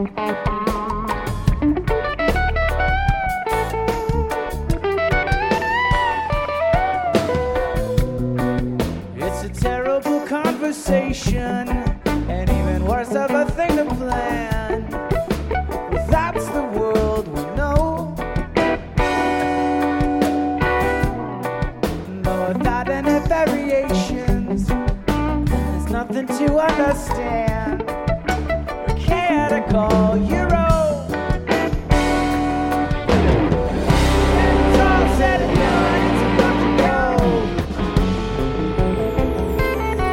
It's a terrible conversation, and even worse of a thing to plan. Well, that's the world we know. No, without any variations, there's nothing to understand. I can't call you.